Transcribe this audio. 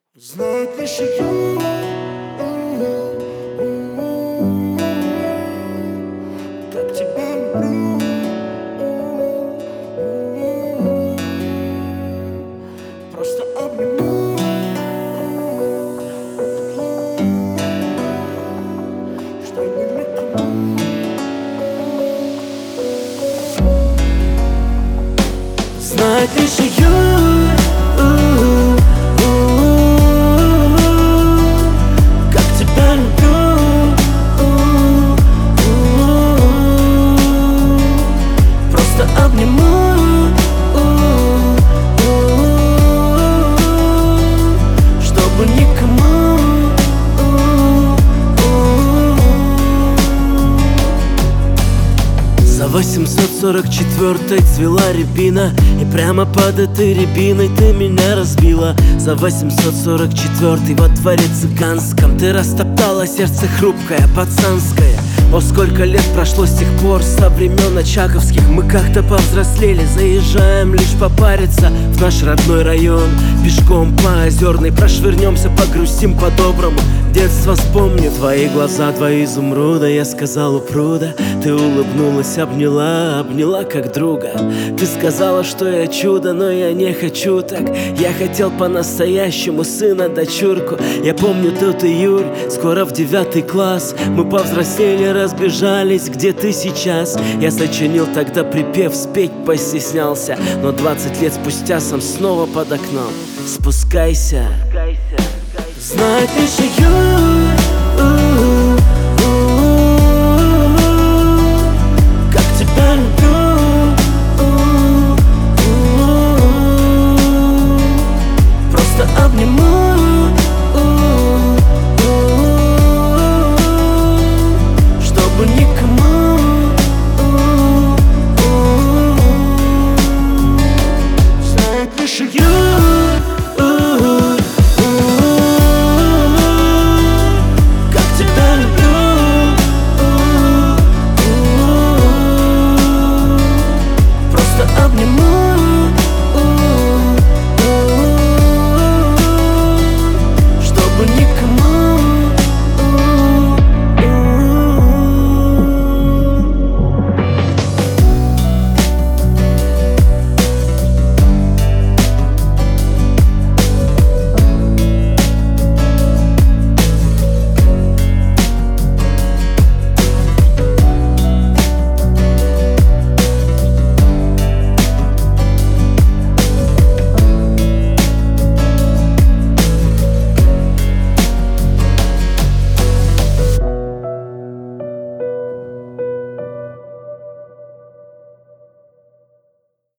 Знает лишь ее, как тебя люблю. Просто обниму, чтобы никому. Знает лишь ее, как тебя люблю. Просто обниму, чтобы никому. За 844-й цвела рябина, и прямо под этой рябиной ты меня разбила. За 844-й во дворе цыганском ты растоптала сердце хрупкое, пацанское. О, сколько лет прошло с тех пор, со времен очаговских. Мы как-то повзрослели, заезжаем лишь попариться в наш родной район. Пешком по Озерной прошвырнемся, погрустим по-доброму. Детство вспомню, твои глаза, два изумруда. Я сказал у пруда, ты улыбнулась, обняла как друга. Ты сказала, что я чудо, но я не хочу так. Я хотел по-настоящему сына, дочурку. Я помню тот июль, скоро в 9 класс. Мы повзрослели, разбежались, где ты сейчас. Я сочинил тогда припев, спеть постеснялся, но 20 лет спустя сам снова под окном. Спускайся, знает лишь ее, как тебя люблю. Просто обниму,